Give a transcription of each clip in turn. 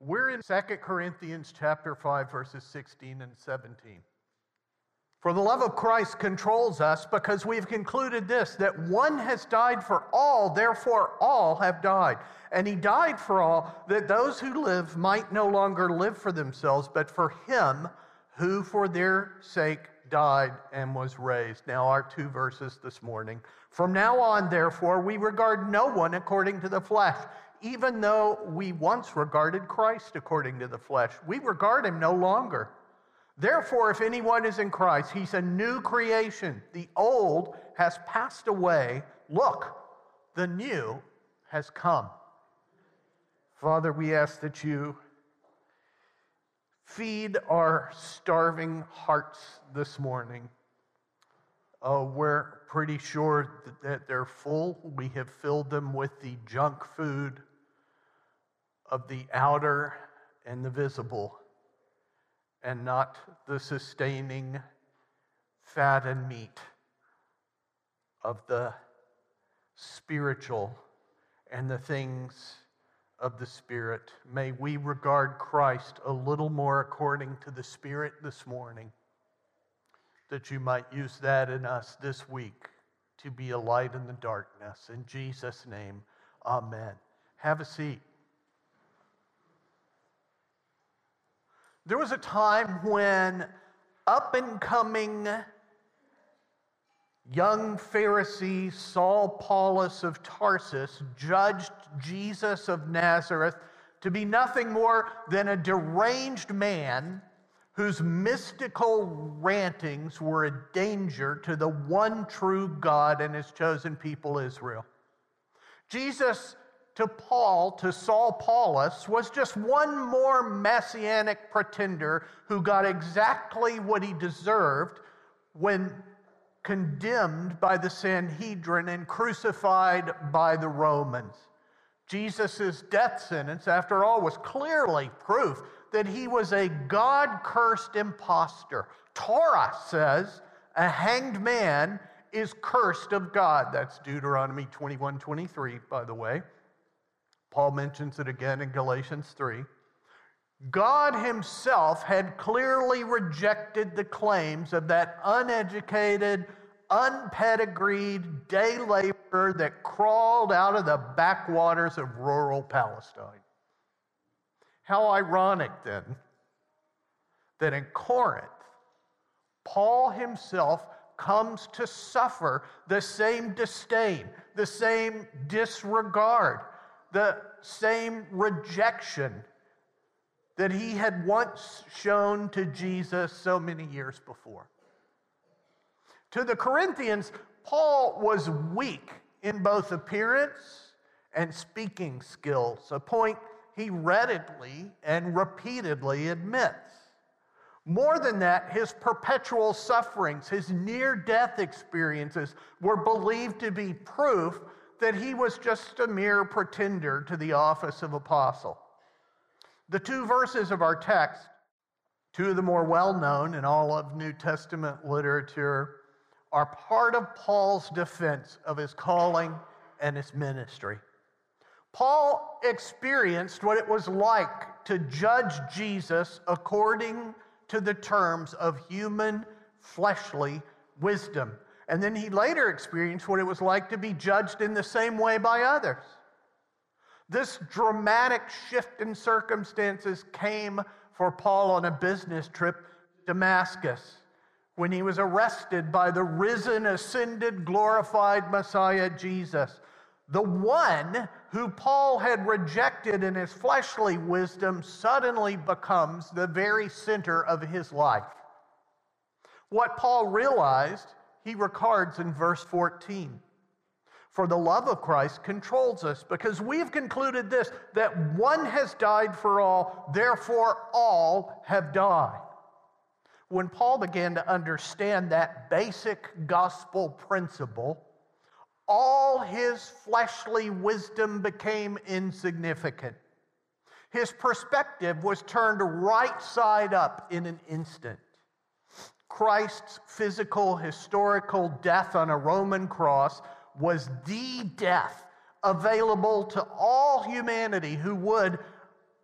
We're in 2 Corinthians chapter 5, verses 16 and 17. For the love of Christ controls us because we've concluded this, that one has died for all, therefore all have died. And he died for all, that those who live might no longer live for themselves, but for him who for their sake died and was raised. Now our two verses this morning. From now on, therefore, we regard no one according to the flesh. Even though we once regarded Christ according to the flesh, we regard him no longer. Therefore, if anyone is in Christ, he's a new creation. The old has passed away. Look, the new has come. Father, we ask that you feed our starving hearts this morning. We're pretty sure that they're full. We have filled them with the junk food of the outer and the visible, and not the sustaining fat and meat of the spiritual and the things of the Spirit. May we regard Christ a little more according to the Spirit this morning, that you might use that in us this week to be a light in the darkness. In Jesus' name, amen. Have a seat. There was a time when up-and-coming young Pharisee Saul Paulus of Tarsus judged Jesus of Nazareth to be nothing more than a deranged man whose mystical rantings were a danger to the one true God and his chosen people Israel. Jesus to Saul Paulus, was just one more messianic pretender who got exactly what he deserved when condemned by the Sanhedrin and crucified by the Romans. Jesus' death sentence, after all, was clearly proof that he was a God-cursed impostor. Torah says a hanged man is cursed of God. That's Deuteronomy 21:23, by the way. Paul mentions it again in Galatians 3. God himself had clearly rejected the claims of that uneducated, unpedigreed day laborer that crawled out of the backwaters of rural Palestine. How ironic, then, that in Corinth, Paul himself comes to suffer the same disdain, the same disregard, the same rejection that he had once shown to Jesus so many years before. To the Corinthians, Paul was weak in both appearance and speaking skills, a point he readily and repeatedly admits. More than that, his perpetual sufferings, his near-death experiences were believed to be proof that he was just a mere pretender to the office of apostle. The two verses of our text, two of the more well-known in all of New Testament literature, are part of Paul's defense of his calling and his ministry. Paul experienced what it was like to judge Jesus according to the terms of human, fleshly wisdom. And then he later experienced what it was like to be judged in the same way by others. This dramatic shift in circumstances came for Paul on a business trip to Damascus when he was arrested by the risen, ascended, glorified Messiah Jesus. The one who Paul had rejected in his fleshly wisdom suddenly becomes the very center of his life. What Paul realized, he records in verse 14. For the love of Christ controls us, because we have concluded this, that one has died for all, therefore all have died. When Paul began to understand that basic gospel principle, all his fleshly wisdom became insignificant. His perspective was turned right side up in an instant. Christ's physical, historical death on a Roman cross was the death available to all humanity who would,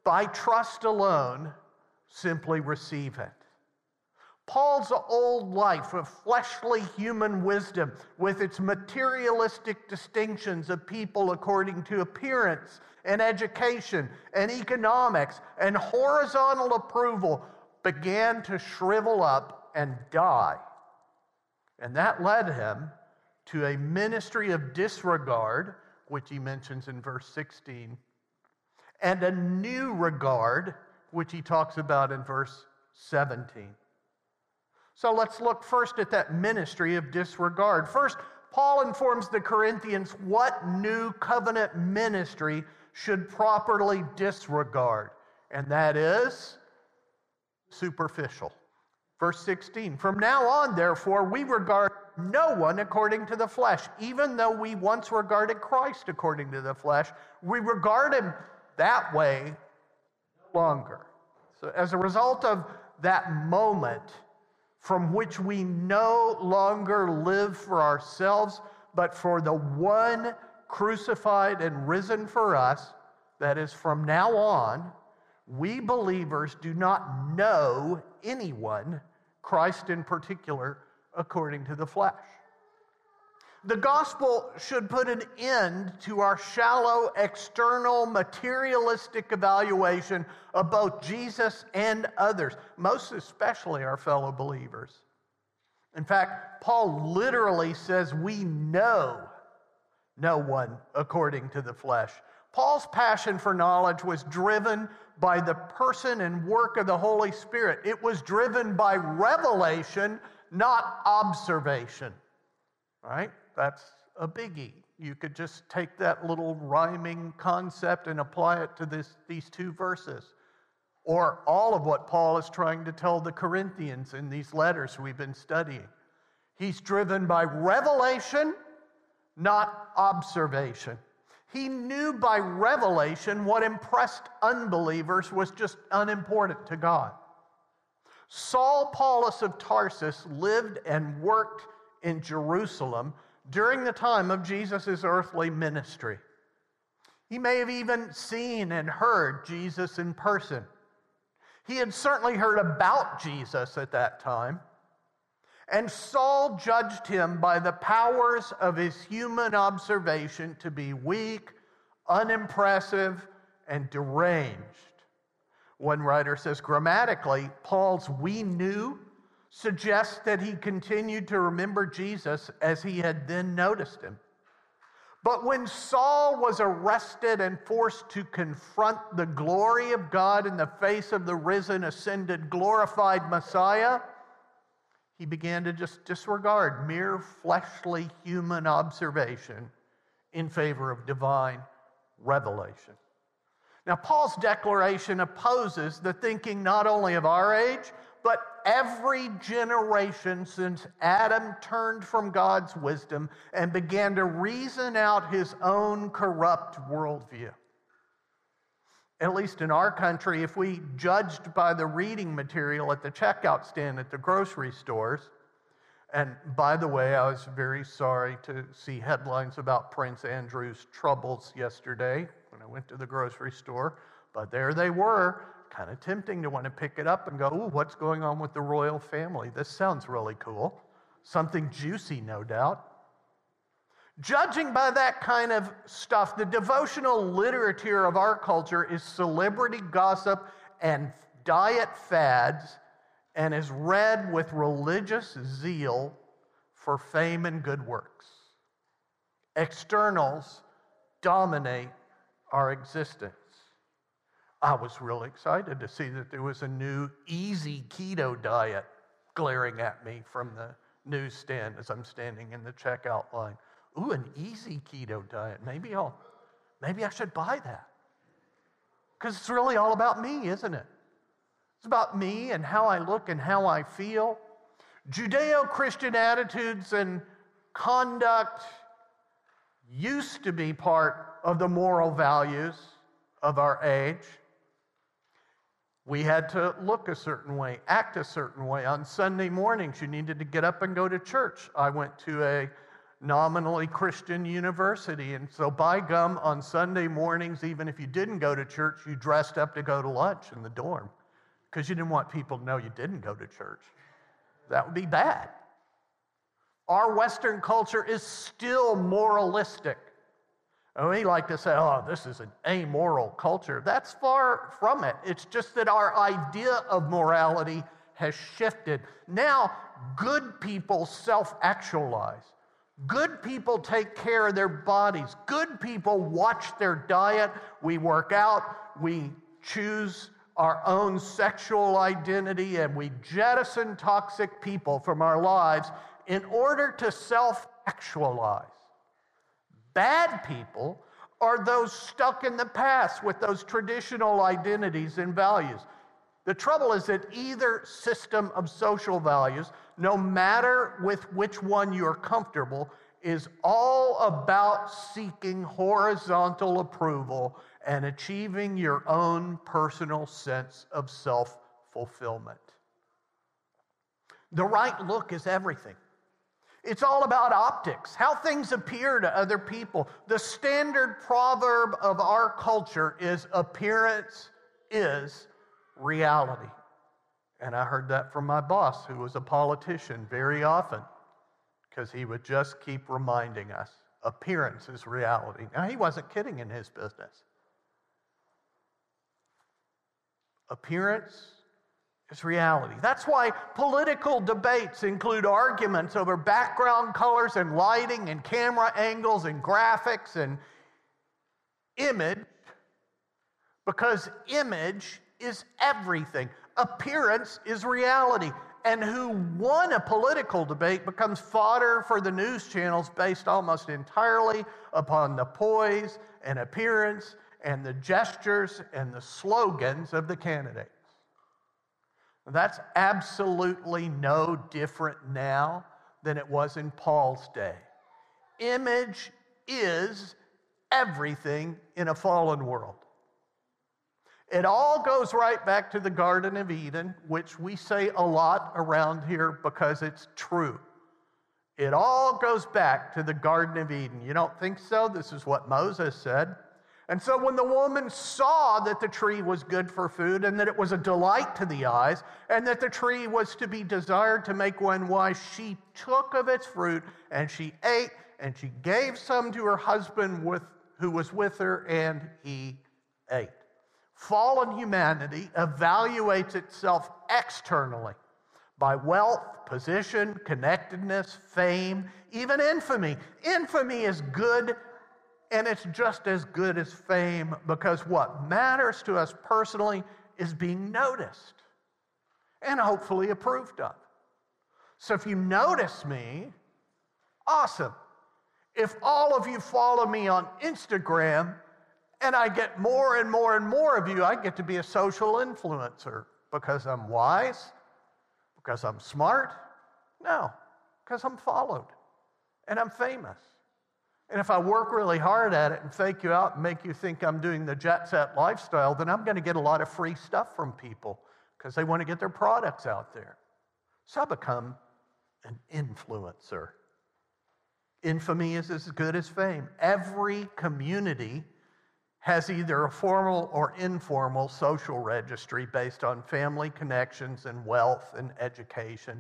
by trust alone, simply receive it. Paul's old life of fleshly human wisdom, with its materialistic distinctions of people according to appearance and education and economics and horizontal approval, began to shrivel up and die. And that led him to a ministry of disregard, which he mentions in verse 16, and a new regard, which he talks about in verse 17. So let's look first at that ministry of disregard. First, Paul informs the Corinthians what new covenant ministry should properly disregard, and that is superficial. Verse 16, from now on, therefore, we regard no one according to the flesh. Even though we once regarded Christ according to the flesh, we regard him that way no longer. So as a result of that moment, from which we no longer live for ourselves, but for the one crucified and risen for us, that is, from now on, we believers do not know anyone, Christ in particular, according to the flesh. The gospel should put an end to our shallow, external, materialistic evaluation of both Jesus and others, most especially our fellow believers. In fact, Paul literally says we know no one according to the flesh. Paul's passion for knowledge was driven by the person and work of the Holy Spirit. It was driven by revelation, not observation. Right? That's a biggie. You could just take that little rhyming concept and apply it to these two verses. Or all of what Paul is trying to tell the Corinthians in these letters we've been studying. He's driven by revelation, not observation. He knew by revelation what impressed unbelievers was just unimportant to God. Saul Paulus of Tarsus lived and worked in Jerusalem during the time of Jesus' earthly ministry. He may have even seen and heard Jesus in person. He had certainly heard about Jesus at that time. And Saul judged him by the powers of his human observation to be weak, unimpressive, and deranged. One writer says, grammatically, Paul's "we knew" suggests that he continued to remember Jesus as he had then noticed him. But when Saul was arrested and forced to confront the glory of God in the face of the risen, ascended, glorified Messiah, he began to just disregard mere fleshly human observation in favor of divine revelation. Now, Paul's declaration opposes the thinking not only of our age, but every generation since Adam turned from God's wisdom and began to reason out his own corrupt worldview. At least in our country, if we judged by the reading material at the checkout stand at the grocery stores, and by the way, I was very sorry to see headlines about Prince Andrew's troubles yesterday when I went to the grocery store, but there they were, kind of tempting to want to pick it up and go, ooh, what's going on with the royal family? This sounds really cool. Something juicy, no doubt. Judging by that kind of stuff, the devotional literature of our culture is celebrity gossip and diet fads and is read with religious zeal for fame and good works. Externals dominate our existence. I was really excited to see that there was a new easy keto diet glaring at me from the newsstand as I'm standing in the checkout line. Ooh, an easy keto diet. Maybe I should buy that. Because it's really all about me, isn't it? It's about me and how I look and how I feel. Judeo-Christian attitudes and conduct used to be part of the moral values of our age. We had to look a certain way, act a certain way. On Sunday mornings, you needed to get up and go to church. I went to a nominally Christian university. And so by gum, on Sunday mornings, even if you didn't go to church, you dressed up to go to lunch in the dorm because you didn't want people to know you didn't go to church. That would be bad. Our Western culture is still moralistic. And we like to say, oh, this is an amoral culture. That's far from it. It's just that our idea of morality has shifted. Now, good people self-actualize. Good people take care of their bodies. Good people watch their diet. We work out. We choose our own sexual identity, and we jettison toxic people from our lives in order to self-actualize. Bad people are those stuck in the past with those traditional identities and values. The trouble is that either system of social values, no matter with which one you're comfortable, is all about seeking horizontal approval and achieving your own personal sense of self-fulfillment. The right look is everything. It's all about optics, how things appear to other people. The standard proverb of our culture is appearance is reality. And I heard that from my boss, who was a politician, very often, because he would just keep reminding us, appearance is reality. Now, he wasn't kidding in his business. Appearance is reality. That's why political debates include arguments over background colors and lighting and camera angles and graphics and image, because image is everything. Appearance is reality. And who won a political debate becomes fodder for the news channels based almost entirely upon the poise and appearance and the gestures and the slogans of the candidates. That's absolutely no different now than it was in Paul's day. Image is everything in a fallen world. It all goes right back to the Garden of Eden, which we say a lot around here because it's true. It all goes back to the Garden of Eden. You don't think so? This is what Moses said. And so when the woman saw that the tree was good for food and that it was a delight to the eyes and that the tree was to be desired to make one wise, she took of its fruit and she ate, and she gave some to her husband who was with her, and he ate. Fallen humanity evaluates itself externally by wealth, position, connectedness, fame, even infamy. Infamy is good, and it's just as good as fame, because what matters to us personally is being noticed and hopefully approved of. So if you notice me, awesome. If all of you follow me on Instagram, and I get more and more and more of you, I get to be a social influencer because I'm wise, because I'm smart. No, because I'm followed and I'm famous. And if I work really hard at it and fake you out and make you think I'm doing the jet set lifestyle, then I'm going to get a lot of free stuff from people because they want to get their products out there. So I become an influencer. Infamy is as good as fame. Every community has either a formal or informal social registry based on family connections and wealth and education.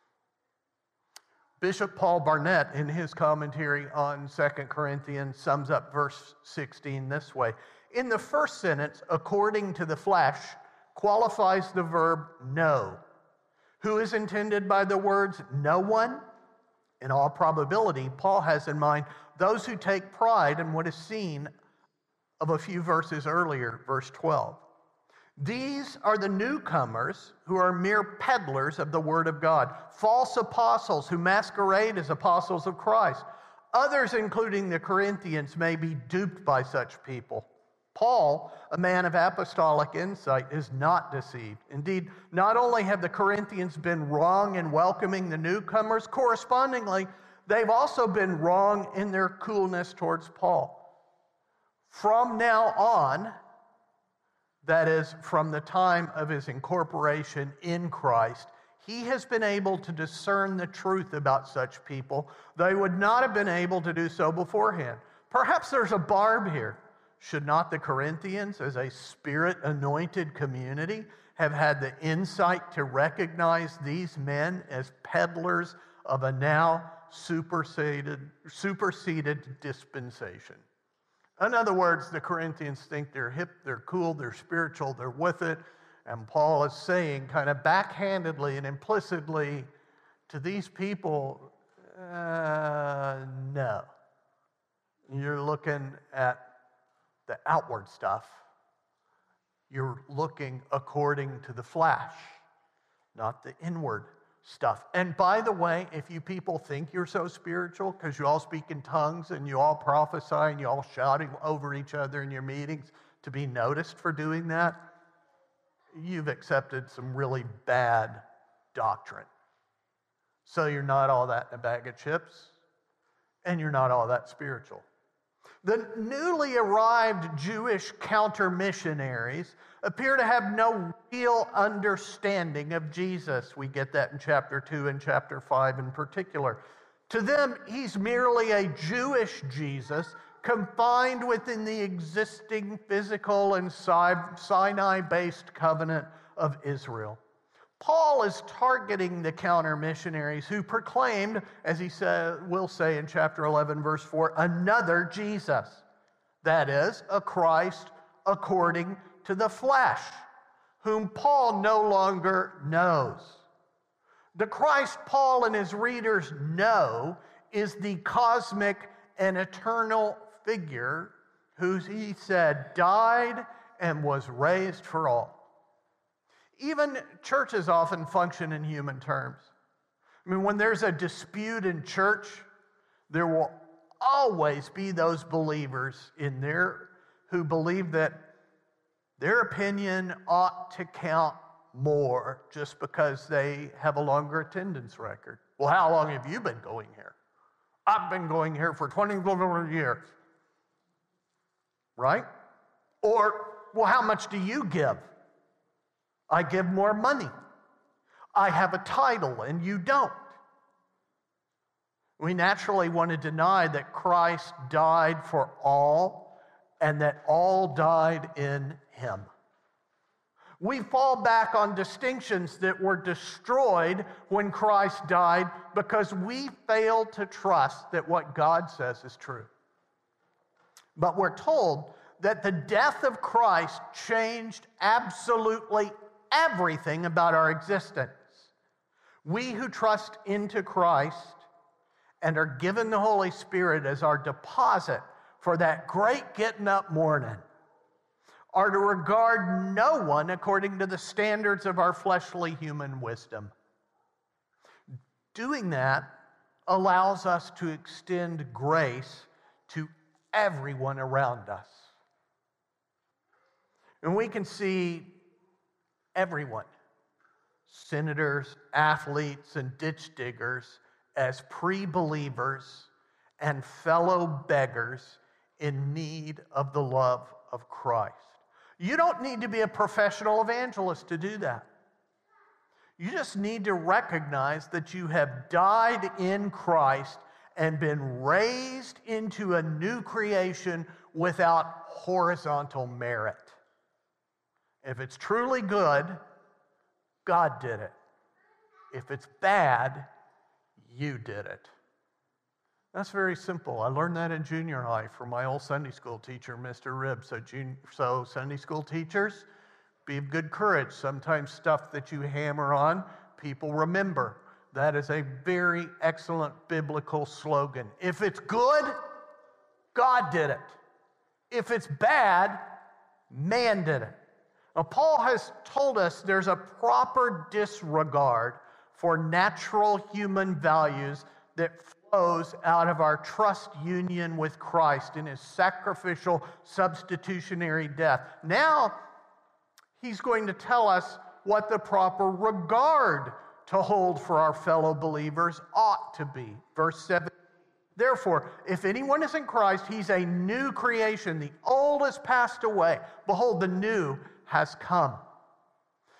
Bishop Paul Barnett, in his commentary on 2 Corinthians, sums up verse 16 this way. In the first sentence, according to the flesh, qualifies the verb know. Who is intended by the words no one? In all probability, Paul has in mind those who take pride in what is seen of a few verses earlier, verse 12. These are the newcomers who are mere peddlers of the word of God, false apostles who masquerade as apostles of Christ. Others, including the Corinthians, may be duped by such people. Paul, a man of apostolic insight, is not deceived. Indeed, not only have the Corinthians been wrong in welcoming the newcomers, correspondingly, they've also been wrong in their coolness towards Paul. From now on, that is, from the time of his incorporation in Christ, He has been able to discern the truth about such people. They would not have been able to do so beforehand. Perhaps there's a barb here. Should not the Corinthians, as a Spirit-anointed community, have had the insight to recognize these men as peddlers of a now superseded dispensation? In other words, the Corinthians think they're hip, they're cool, they're spiritual, they're with it. And Paul is saying kind of backhandedly and implicitly to these people, no. You're looking at the outward stuff. You're looking according to the flesh, not the inward stuff. And by the way, if you people think you're so spiritual because you all speak in tongues and you all prophesy and you all shouting over each other in your meetings to be noticed for doing that, you've accepted some really bad doctrine. So you're not all that in a bag of chips, and you're not all that spiritual. The newly arrived Jewish counter-missionaries appear to have no real understanding of Jesus. We get that in chapter 2 and chapter 5 in particular. To them, he's merely a Jewish Jesus confined within the existing physical and Sinai-based covenant of Israel. Paul is targeting the counter-missionaries who proclaimed, as he will say in chapter 11, verse 4, another Jesus. That is, a Christ according to the flesh, whom Paul no longer knows. The Christ Paul and his readers know is the cosmic and eternal figure who, he said, died and was raised for all. Even churches often function in human terms. I mean, when there's a dispute in church, there will always be those believers in there who believe that their opinion ought to count more just because they have a longer attendance record. Well, how long have you been going here? I've been going here for 20 years. Right? Or, well, how much do you give? I give more money. I have a title and you don't. We naturally want to deny that Christ died for all and that all died in him. We fall back on distinctions that were destroyed when Christ died because we fail to trust that what God says is true. But we're told that the death of Christ changed absolutely everything about our existence. We who trust into Christ and are given the Holy Spirit as our deposit for that great getting up morning are to regard no one according to the standards of our fleshly human wisdom. Doing that allows us to extend grace to everyone around us. And we can see everyone, senators, athletes, and ditch diggers, as pre-believers and fellow beggars in need of the love of Christ. You don't need to be a professional evangelist to do that. You just need to recognize that you have died in Christ and been raised into a new creation without horizontal merit. If it's truly good, God did it. If it's bad, you did it. That's very simple. I learned that in junior high from my old Sunday school teacher, Mr. Ribb. So Sunday school teachers, be of good courage. Sometimes stuff that you hammer on, people remember. That is a very excellent biblical slogan. If it's good, God did it. If it's bad, man did it. Now, Paul has told us there's a proper disregard for natural human values that flows out of our trust union with Christ in his sacrificial substitutionary death. Now, he's going to tell us what the proper regard to hold for our fellow believers ought to be. Verse 7. Therefore, if anyone is in Christ, he's a new creation. The old has passed away. Behold, the new has come.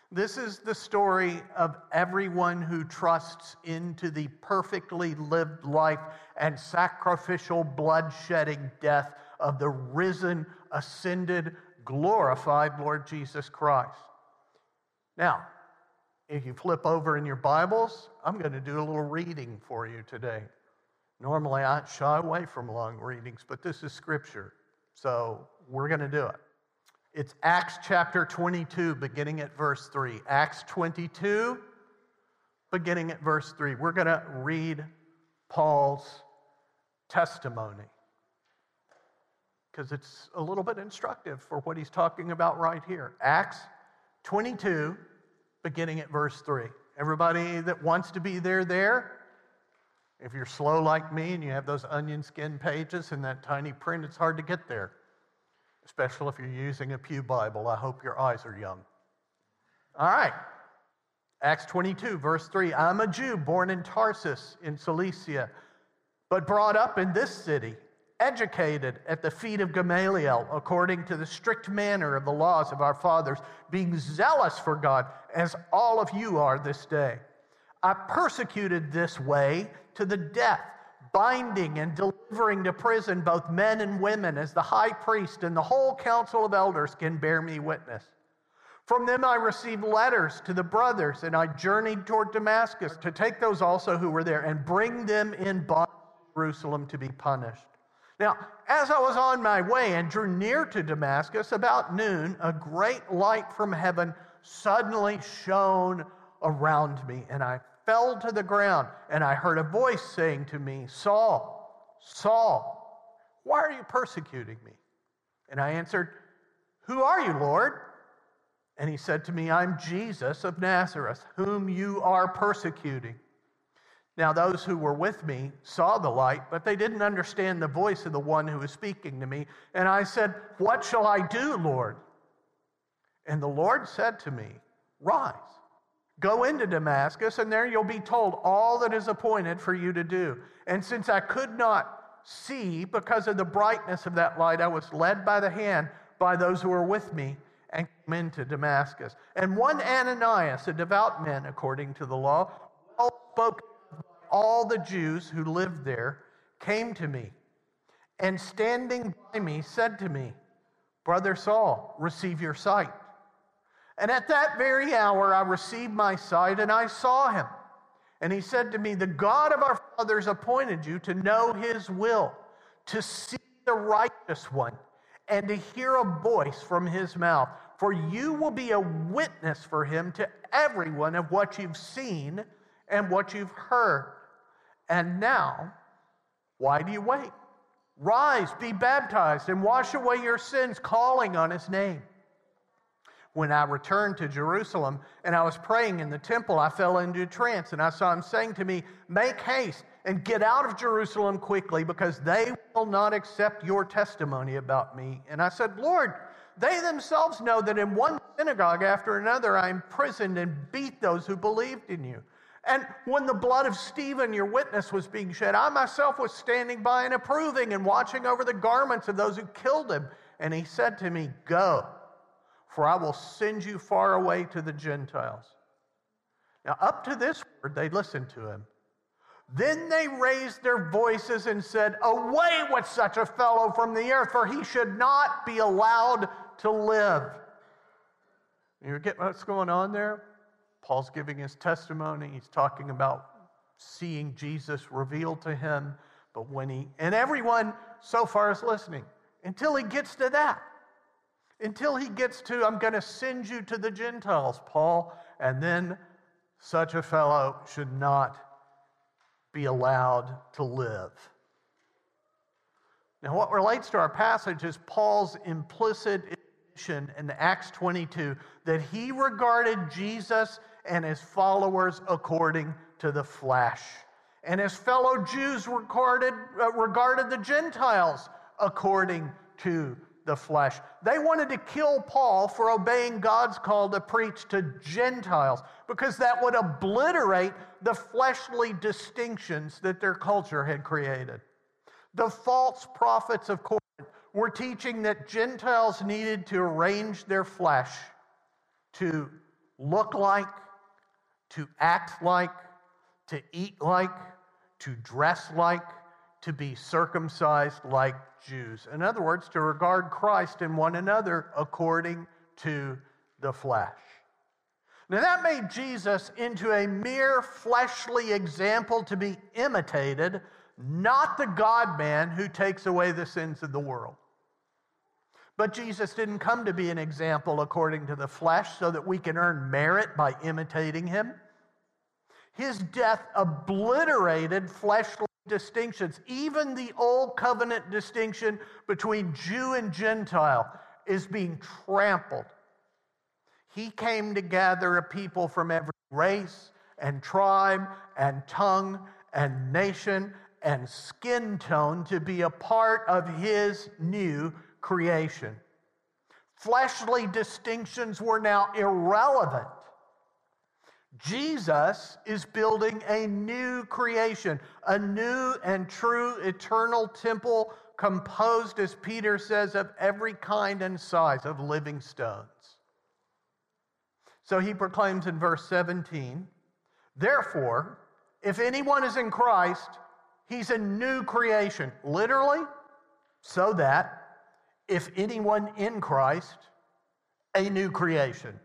This is the story of everyone who trusts into the perfectly lived life and sacrificial blood-shedding death of the risen, ascended, glorified Lord Jesus Christ. Now, if you flip over in your Bibles, I'm going to do a little reading for you today. Normally, I shy away from long readings, but this is Scripture, so we're going to do it. It's Acts chapter 22, beginning at verse 3. Acts 22, beginning at verse 3. We're going to read Paul's testimony because it's a little bit instructive for what he's talking about right here. Acts 22, beginning at verse 3. Everybody that wants to be there? If you're slow like me and you have those onion skin pages and that tiny print, it's hard to get there. Especially if you're using a Pew Bible. I hope your eyes are young. All right. Acts 22, verse 3. I'm a Jew born in Tarsus in Cilicia, but brought up in this city, educated at the feet of Gamaliel, according to the strict manner of the laws of our fathers, being zealous for God, as all of you are this day. I persecuted this way to the death, binding and delivering to prison both men and women, as the high priest and the whole council of elders can bear me witness. From them I received letters to the brothers, and I journeyed toward Damascus to take those also who were there and bring them in bondage to Jerusalem to be punished. Now, as I was on my way and drew near to Damascus, about noon, a great light from heaven suddenly shone around me, and I fell to the ground, and I heard a voice saying to me, Saul, Saul, why are you persecuting me? And I answered, Who are you, Lord? And he said to me, I'm Jesus of Nazareth, whom you are persecuting. Now those who were with me saw the light, but they didn't understand the voice of the one who was speaking to me. And I said, What shall I do, Lord? And the Lord said to me, Rise. Go into Damascus, and there you'll be told all that is appointed for you to do. And since I could not see because of the brightness of that light, I was led by the hand by those who were with me and came into Damascus. And one Ananias, a devout man according to the law, well spoken by all the Jews who lived there, came to me, and standing by me said to me, Brother Saul, receive your sight. And at that very hour I received my sight, and I saw him. And he said to me, The God of our fathers appointed you to know his will, to see the righteous one, and to hear a voice from his mouth. For you will be a witness for him to everyone of what you've seen and what you've heard. And now, why do you wait? Rise, be baptized, and wash away your sins, calling on his name. When I returned to Jerusalem and I was praying in the temple, I fell into a trance, and I saw him saying to me, Make haste and get out of Jerusalem quickly, because they will not accept your testimony about me. And I said, Lord, they themselves know that in one synagogue after another I imprisoned and beat those who believed in you. And when the blood of Stephen, your witness, was being shed, I myself was standing by and approving and watching over the garments of those who killed him. And he said to me, Go, for I will send you far away to the Gentiles. Now, up to this word, they listened to him. Then they raised their voices and said, Away with such a fellow from the earth, for he should not be allowed to live. You get what's going on there? Paul's giving his testimony. He's talking about seeing Jesus revealed to him. But and everyone so far is listening until he gets to that. Until he gets to, I'm going to send you to the Gentiles, Paul, and then such a fellow should not be allowed to live. Now, what relates to our passage is Paul's implicit admission in Acts 22 that he regarded Jesus and his followers according to the flesh, and his fellow Jews regarded the Gentiles according to the flesh. They wanted to kill Paul for obeying God's call to preach to Gentiles, because that would obliterate the fleshly distinctions that their culture had created. The false prophets of Corinth were teaching that Gentiles needed to arrange their flesh to look like, to act like, to eat like, to dress like, to be circumcised like Jews. In other words, to regard Christ and one another according to the flesh. Now that made Jesus into a mere fleshly example to be imitated, not the God-man who takes away the sins of the world. But Jesus didn't come to be an example according to the flesh so that we can earn merit by imitating him. His death obliterated fleshly distinctions. Even the old covenant distinction between Jew and Gentile is being trampled. He came to gather a people from every race and tribe and tongue and nation and skin tone to be a part of his new creation. Fleshly distinctions were now irrelevant. Jesus is building a new creation, a new and true eternal temple composed, as Peter says, of every kind and size of living stones. So he proclaims in verse 17, therefore, if anyone is in Christ, he's a new creation. Literally, so that if anyone in Christ, a new creation.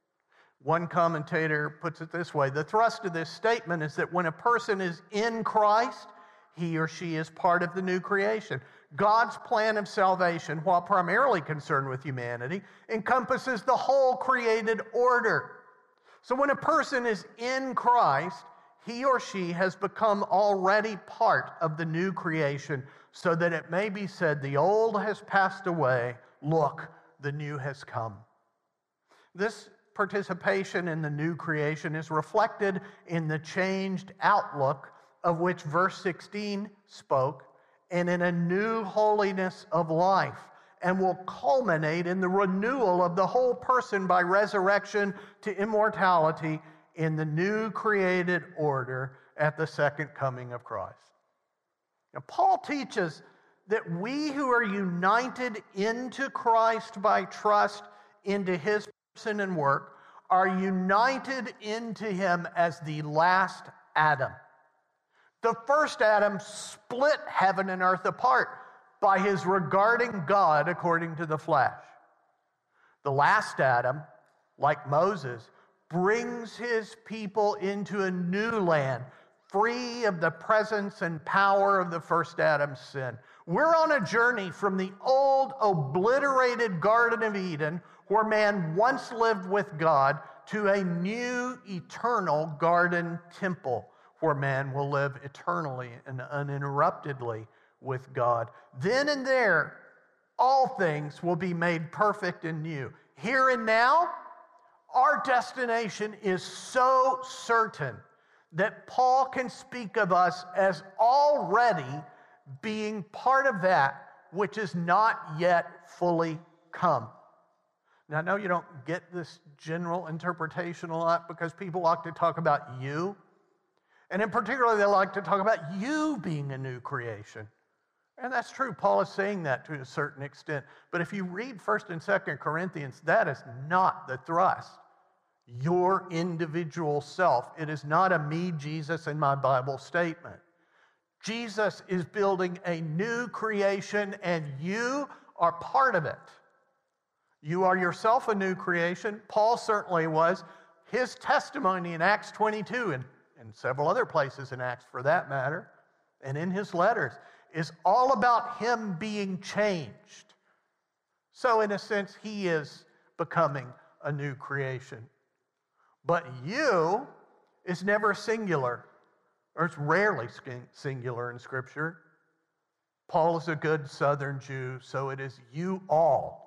One commentator puts it this way: the thrust of this statement is that when a person is in Christ, he or she is part of the new creation. God's plan of salvation, while primarily concerned with humanity, encompasses the whole created order. So when a person is in Christ, he or she has become already part of the new creation, so that it may be said, the old has passed away, look, the new has come. This participation in the new creation is reflected in the changed outlook of which verse 16 spoke, and in a new holiness of life, and will culminate in the renewal of the whole person by resurrection to immortality in the new created order at the second coming of Christ. Now, Paul teaches that we who are united into Christ by trust into his person and work are united into him as the last Adam. The first Adam split heaven and earth apart by his regarding God according to the flesh. The last Adam, like Moses, brings his people into a new land, free of the presence and power of the first Adam's sin. We're on a journey from the old, obliterated Garden of Eden, where man once lived with God, to a new, eternal garden temple, where man will live eternally and uninterruptedly with God. Then and there, all things will be made perfect and new. Here and now, our destination is so certain that Paul can speak of us as already being part of that which is not yet fully come. Now, I know you don't get this general interpretation a lot because people like to talk about you. And in particular, they like to talk about you being a new creation. And that's true. Paul is saying that to a certain extent. But if you read 1st and 2nd Corinthians, that is not the thrust. Your individual self. It is not a me, Jesus, and my Bible statement. Jesus is building a new creation, and you are part of it. You are yourself a new creation. Paul certainly was. His testimony in Acts 22 and several other places in Acts for that matter, and in his letters, is all about him being changed. So in a sense, he is becoming a new creation. But you is never singular, or it's rarely singular in Scripture. Paul is a good Southern Jew, so it is you all,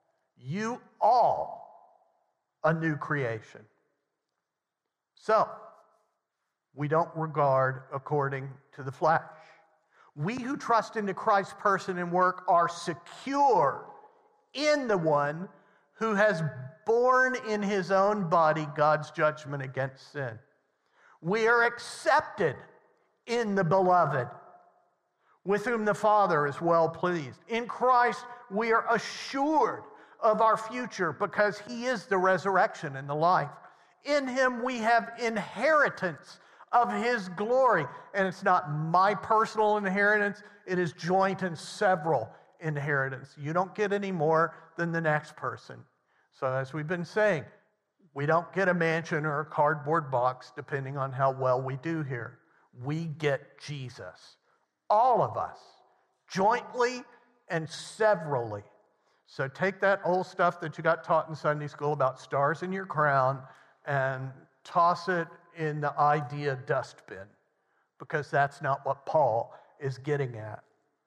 a new creation. So, we don't regard according to the flesh. We who trust into Christ's person and work are secure in the one who has borne in his own body God's judgment against sin. We are accepted in the beloved, with whom the Father is well pleased. In Christ, we are assured of our future because he is the resurrection and the life. In him we have inheritance of his glory. And it's not my personal inheritance, it is joint and several inheritance. You don't get any more than the next person. So as we've been saying, we don't get a mansion or a cardboard box depending on how well we do here. We get Jesus. All of us, jointly and severally. So take that old stuff that you got taught in Sunday school about stars in your crown and toss it in the idea dustbin, because that's not what Paul is getting at.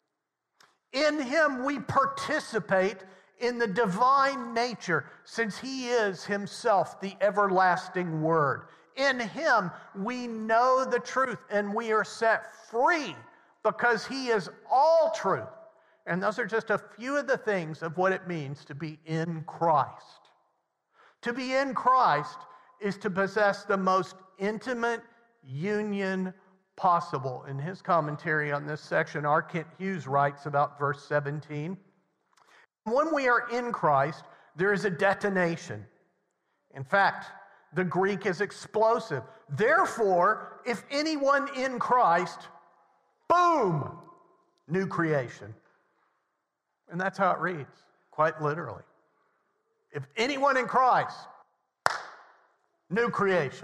In him we participate in the divine nature, since he is himself the everlasting Word. In him we know the truth, and we are set free because he is all truth. And those are just a few of the things of what it means to be in Christ. To be in Christ is to possess the most intimate union possible. In his commentary on this section, R. Kent Hughes writes about verse 17, when we are in Christ, there is a detonation. In fact, the Greek is explosive. Therefore, if anyone in Christ, boom, new creation. And that's how it reads, quite literally. If anyone in Christ, new creation.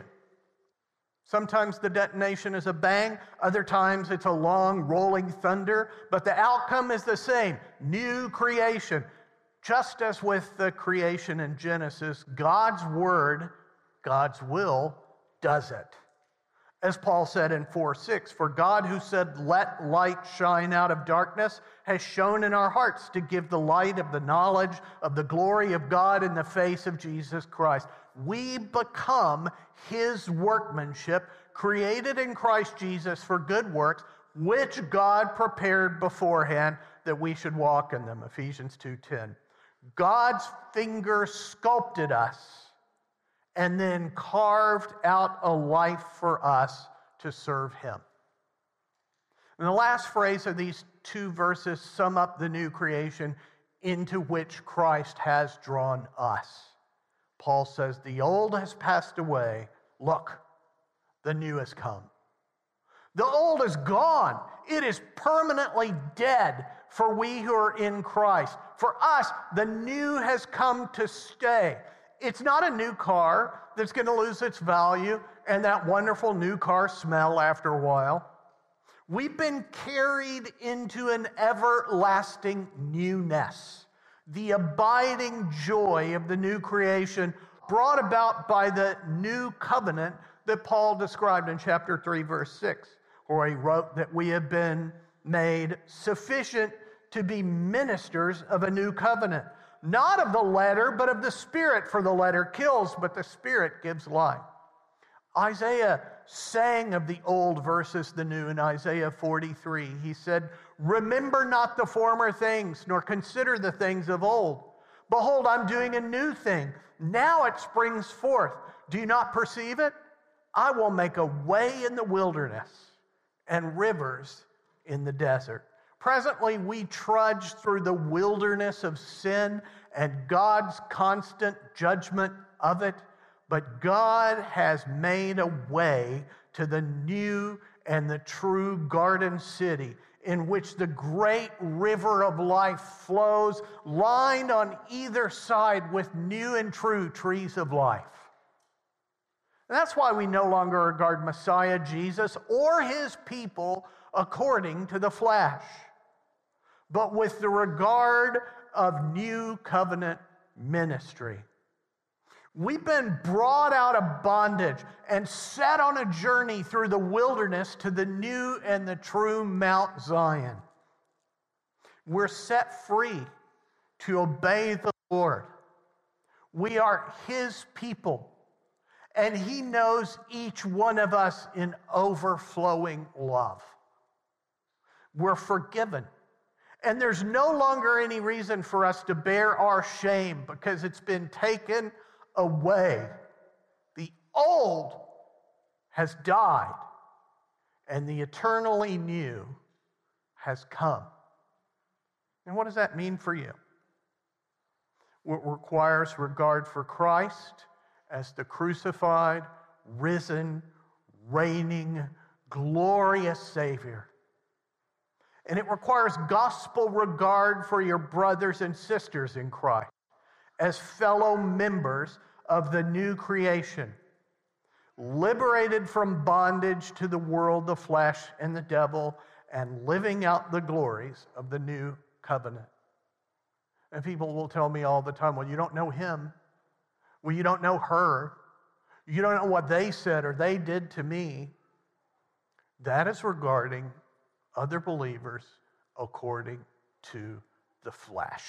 Sometimes the detonation is a bang, other times it's a long rolling thunder, but the outcome is the same, new creation. Just as with the creation in Genesis, God's word, God's will, does it. As Paul said in 4:6, for God who said, let light shine out of darkness, has shone in our hearts to give the light of the knowledge of the glory of God in the face of Jesus Christ. We become his workmanship, created in Christ Jesus for good works, which God prepared beforehand that we should walk in them. Ephesians 2:10. God's finger sculpted us and then carved out a life for us to serve him. And the last phrase of these two verses sum up the new creation into which Christ has drawn us. Paul says, the old has passed away. Look, the new has come. The old is gone. It is permanently dead for we who are in Christ. For us, the new has come to stay. It's not a new car that's going to lose its value and that wonderful new car smell after a while. We've been carried into an everlasting newness, the abiding joy of the new creation brought about by the new covenant that Paul described in chapter 3, verse 6, where he wrote that we have been made sufficient to be ministers of a new covenant. Not of the letter, but of the Spirit, for the letter kills, but the Spirit gives life. Isaiah sang of the old versus the new in Isaiah 43. He said, remember not the former things, nor consider the things of old. Behold, I'm doing a new thing. Now it springs forth. Do you not perceive it? I will make a way in the wilderness and rivers in the desert. Presently, we trudge through the wilderness of sin and God's constant judgment of it, but God has made a way to the new and the true garden city in which the great river of life flows, lined on either side with new and true trees of life. And that's why we no longer regard Messiah Jesus or his people according to the flesh, but with the regard of new covenant ministry. We've been brought out of bondage and set on a journey through the wilderness to the new and the true Mount Zion. We're set free to obey the Lord. We are his people, and he knows each one of us in overflowing love. We're forgiven. And there's no longer any reason for us to bear our shame because it's been taken away. The old has died, and the eternally new has come. And what does that mean for you? It requires regard for Christ as the crucified, risen, reigning, glorious Savior. And it requires gospel regard for your brothers and sisters in Christ as fellow members of the new creation, liberated from bondage to the world, the flesh, and the devil, and living out the glories of the new covenant. And people will tell me all the time, well, you don't know him. Well, you don't know her. You don't know what they said or they did to me. That is regarding other believers according to the flesh.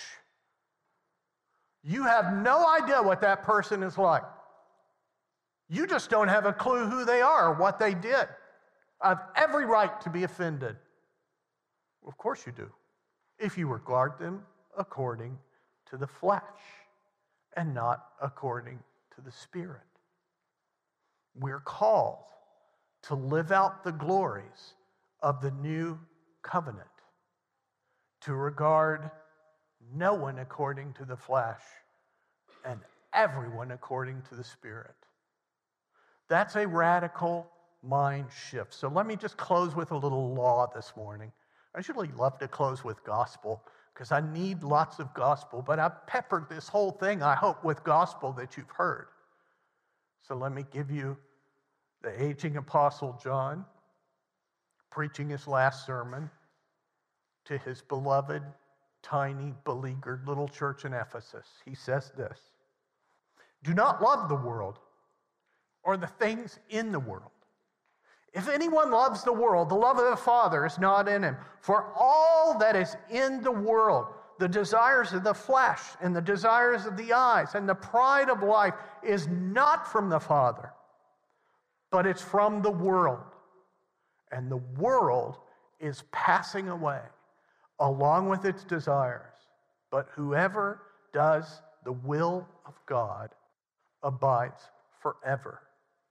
You have no idea what that person is like. You just don't have a clue who they are or what they did. I have every right to be offended. Of course you do, if you regard them according to the flesh and not according to the Spirit. We're called to live out the glories of the new covenant, to regard no one according to the flesh and everyone according to the Spirit. That's a radical mind shift. So let me just close with a little law this morning. I usually love to close with gospel because I need lots of gospel, but I've peppered this whole thing, I hope, with gospel that you've heard. So let me give you the aging Apostle John preaching his last sermon to his beloved, tiny, beleaguered little church in Ephesus. He says this: "Do not love the world or the things in the world. If anyone loves the world, the love of the Father is not in him. For all that is in the world, the desires of the flesh and the desires of the eyes and the pride of life, is not from the Father, but it's from the world. And the world is passing away along with its desires. But whoever does the will of God abides forever."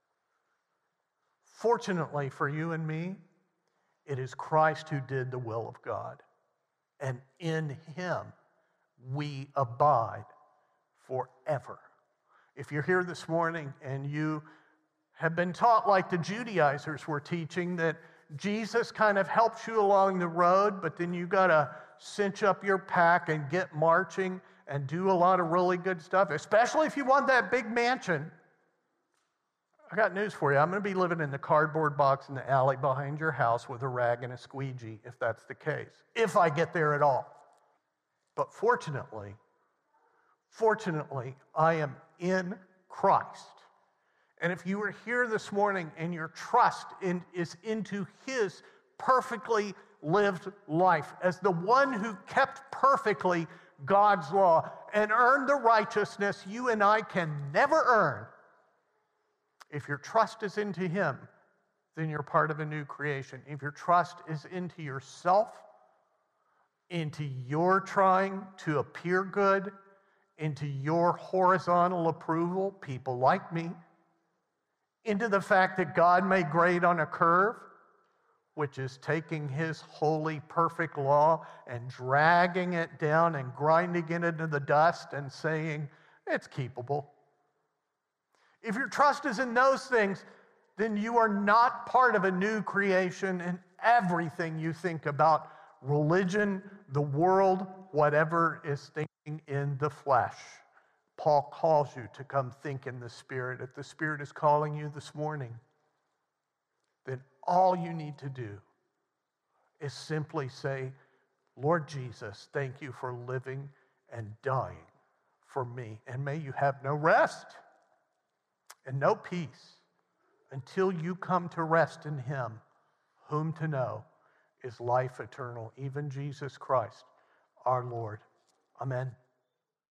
Fortunately for you and me, it is Christ who did the will of God. And in him, we abide forever. If you're here this morning and you have been taught, like the Judaizers were teaching, that Jesus kind of helps you along the road, but then you got to cinch up your pack and get marching and do a lot of really good stuff, especially if you want that big mansion, I got news for you. I'm going to be living in the cardboard box in the alley behind your house with a rag and a squeegee, if that's the case, if I get there at all. But fortunately, I am in Christ. And if you are here this morning and your trust is into his perfectly lived life as the one who kept perfectly God's law and earned the righteousness you and I can never earn, if your trust is into him, then you're part of a new creation. If your trust is into yourself, into your trying to appear good, into your horizontal approval, people like me, into the fact that God may grade on a curve, which is taking his holy, perfect law and dragging it down and grinding it into the dust and saying, it's keepable. If your trust is in those things, then you are not part of a new creation, and everything you think about religion, the world, whatever is thinking in the flesh. Paul calls you to come think in the Spirit. If the Spirit is calling you this morning, then all you need to do is simply say, Lord Jesus, thank you for living and dying for me. And may you have no rest and no peace until you come to rest in him, whom to know is life eternal, even Jesus Christ, our Lord. Amen.